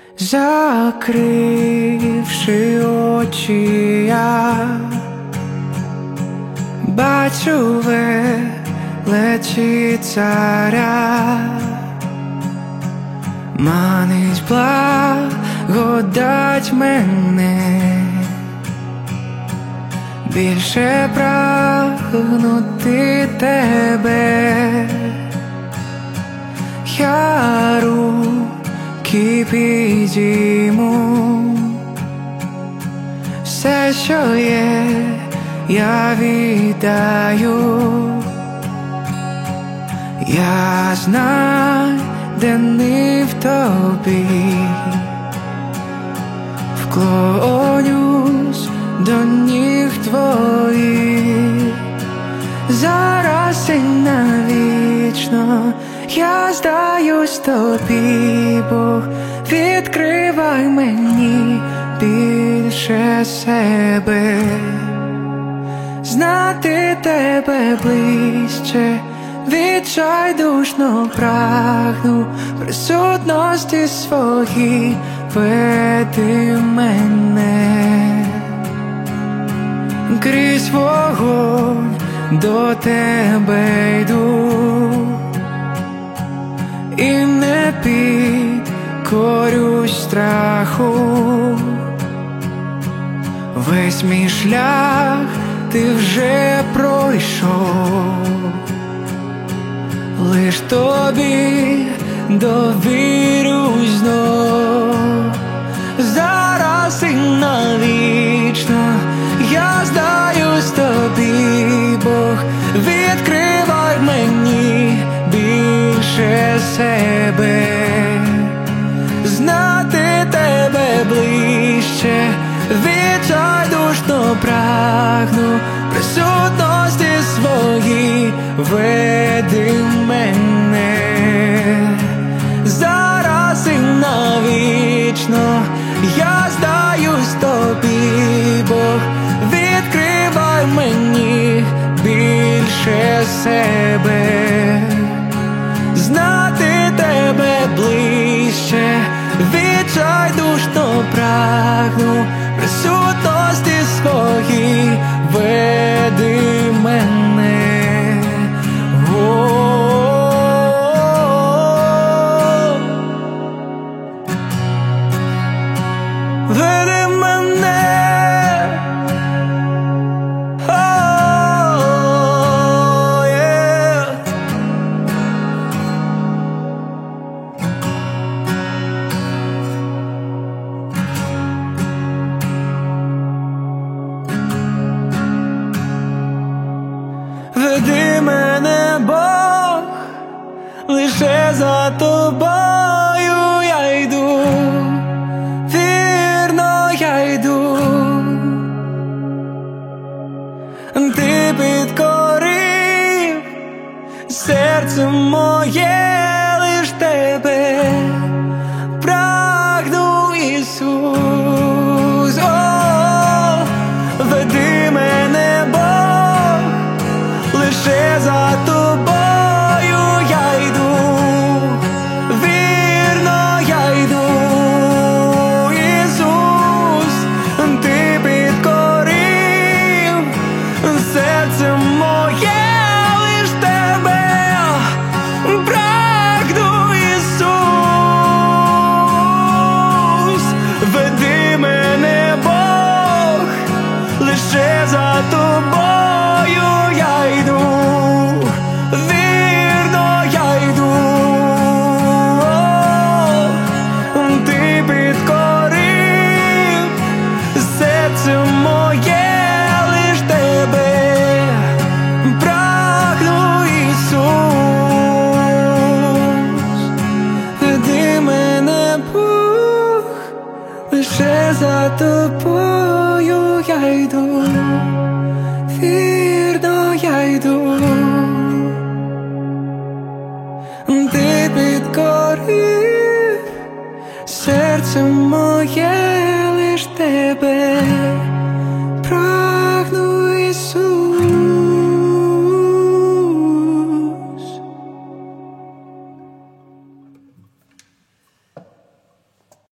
Закривши очі, я бачу величі царя, манить благодать мене, більше прагнути тебе. Я руки підійму, все, що є, я віддаю. Я знайдений в тобі, вклонюсь до ніг твоїх. Зараз і навічно я здаюсь тобі, Бог, відкривай мені більше себе, знати тебе ближче, відчайдушно прагну присутності своїй, веди мене. Крізь вогонь до тебе йду, і не підкорюсь страху. Весь мій шлях ти вже пройшов, лиш тобі довірюсь знов. Зараз і навічно я здаюсь тобі, Бог, відкривай мені більше себе, знати тебе ближче, відчайдушно прагну присутності своїй, веди мене. Зараз і навічно я здаюсь тобі, Бог, відкривай мені більше себе, знати тебе ближче, відчайдушно прагну присутності своїй, веди мене. Веди мене, веди мене, Бог, лише за тобою я йду, вірно я йду. Ти підкорив серце моє, лиш тебе прагну, Ісус. О, веди мене, Бог, лише за тобою я йду, вірно я йду, Ісус. Ти підкорив серце моє, лиш тебе прагну, Ісус. Веди мене, Бог, лише за тобою я йду, вірно я йду. Ти підкорив серце моє, лиш тебе прагну, Ісус. Веди мене, Бог, лише за тобою я йду, вірно я йду. Ти підкорив серце моє,